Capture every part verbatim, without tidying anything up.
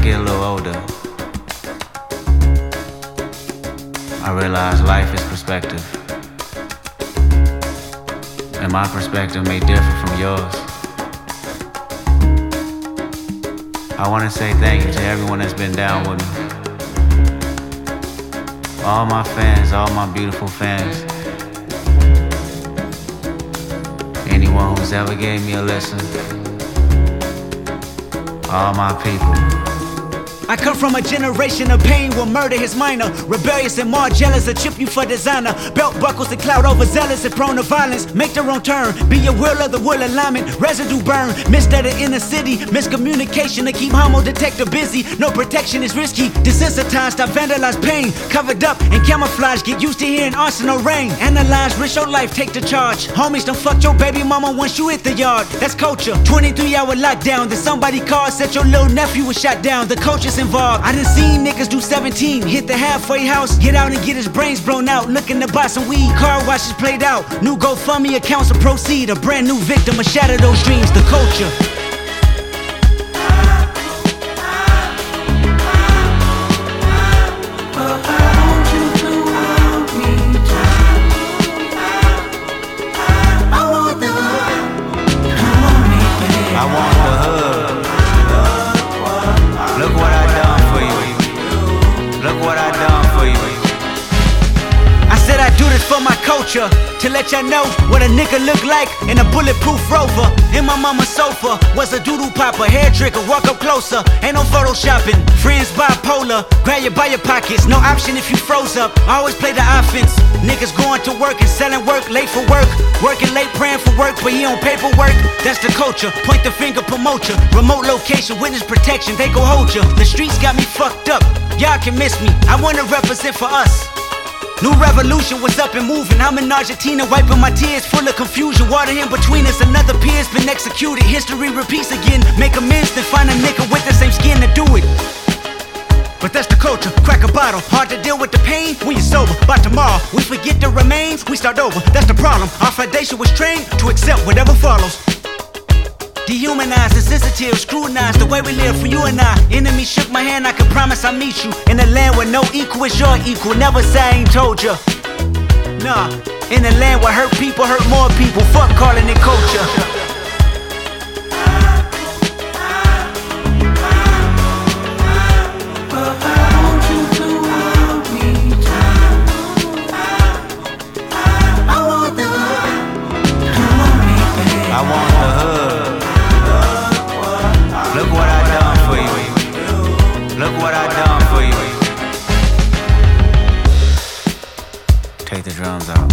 get a little older, I realize life is perspective. And my perspective may differ from yours. I want to say thank you to everyone that's been down with me. All my fans, all my beautiful fans. Anyone who's ever gave me a listen. All my people. I come from a generation of pain where murder is minor. Rebellious and more jealous, a chip you for designer. Belt buckles and cloud overzealous and prone to violence. Make their own turn, be a will of the will alignment. Residue burn, missed at the inner city. Miscommunication to keep homo detector busy. No protection is risky. Desensitized, I vandalize pain. Covered up and camouflage, get used to hearing arsenal rain. Analyze, risk your life, take the charge. Homies, don't fuck your baby mama once you hit the yard. That's culture, twenty-three hour lockdown. Then somebody called, said your little nephew was shot down. The culture's involved. I done seen niggas do seventeen, hit the halfway house, get out and get his brains blown out, looking to buy some weed, car washes played out, new GoFundMe accounts to proceed, a brand new victim, a shatter those dreams, the culture. For my culture, to let y'all know what a nigga look like in a bulletproof Rover. In my mama's sofa was a doodle popper, hair trigger, walk up closer, ain't no photoshopping. Friends bipolar, grab you by your pockets, no option if you froze up. I always play the offense. Niggas going to work and selling work, late for work, working late praying for work, but he on paperwork. That's the culture, point the finger, promote ya. Remote location, witness protection, they go hold ya. The streets got me fucked up, y'all can miss me, I wanna represent for us. New revolution was up and moving. I'm in Argentina wiping my tears, full of confusion. Water in between us, another peer's been executed. History repeats again, make amends, then find a nigga with the same skin to do it. But that's the culture, crack a bottle. Hard to deal with the pain when you're sober. By tomorrow, we forget the remains, we start over. That's the problem, our foundation was trained to accept whatever follows. Dehumanized, insensitive, scrutinized the way we live for you and I. Enemy shook my hand, I can promise I'll meet you in a land where no equal is your equal. Never say I ain't told ya. Nah, in a land where hurt people hurt more people. Fuck calling it culture. Take the drums out.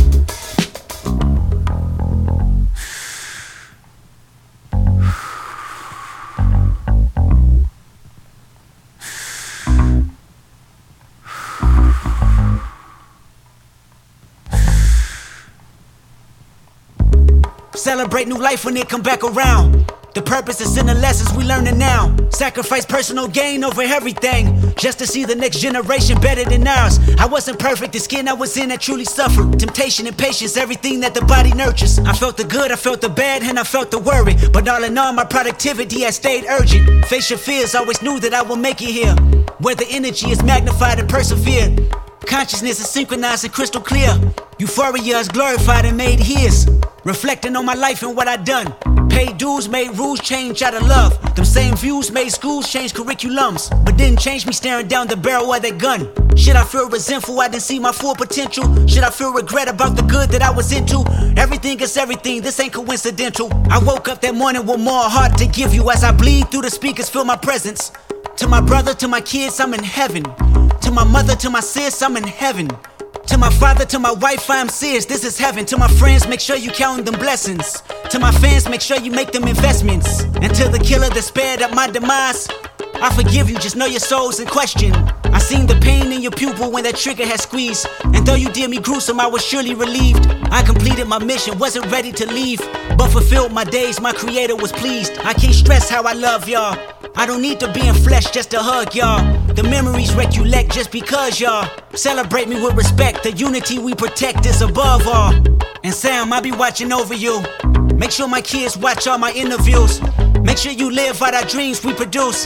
Celebrate new life when it come back around. The purpose is in the lessons we learning now. Sacrifice personal gain over everything, just to see the next generation better than ours. I wasn't perfect, the skin I was in I truly suffered. Temptation and patience, everything that the body nurtures. I felt the good, I felt the bad, and I felt the worry. But all in all, my productivity has stayed urgent. Face your fears, always knew that I will make it here, where the energy is magnified and persevered. Consciousness is synchronized and crystal clear. Euphoria is glorified and made his. Reflecting on my life and what I done. Paid dues, made rules change out of love. Them same views made schools change curriculums, but didn't change me staring down the barrel of that gun. Should I feel resentful I didn't see my full potential? Should I feel regret about the good that I was into? Everything is everything, this ain't coincidental. I woke up that morning with more heart to give you. As I bleed through the speakers, feel my presence. To my brother, to my kids, I'm in heaven. To my mother, to my sis, I'm in heaven. To my father, to my wife, I'm serious, this is heaven. To my friends, make sure you count them blessings. To my fans, make sure you make them investments. And to the killer that spared up my demise, I forgive you, just know your soul's in question. I seen the pain in your pupil when that trigger had squeezed. And though you did me gruesome, I was surely relieved. I completed my mission, wasn't ready to leave, but fulfilled my days, my creator was pleased. I can't stress how I love y'all. I don't need to be in flesh just to hug y'all. The memories recollect just because y'all celebrate me with respect. The unity we protect is above all. And Sam, I'll be watching over you. Make sure my kids watch all my interviews. Make sure you live out our dreams we produce.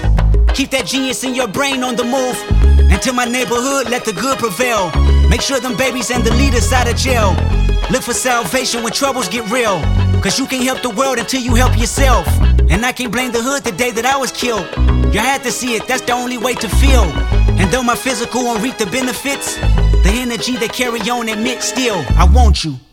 Keep that genius in your brain on the move. Until my neighborhood, let the good prevail. Make sure them babies and the leaders out of jail. Look for salvation when troubles get real. Cause you can't help the world until you help yourself. And I can't blame the hood the day that I was killed. You had to see it, that's the only way to feel. And though my physical won't reap the benefits, the energy they carry on admit still, I want you.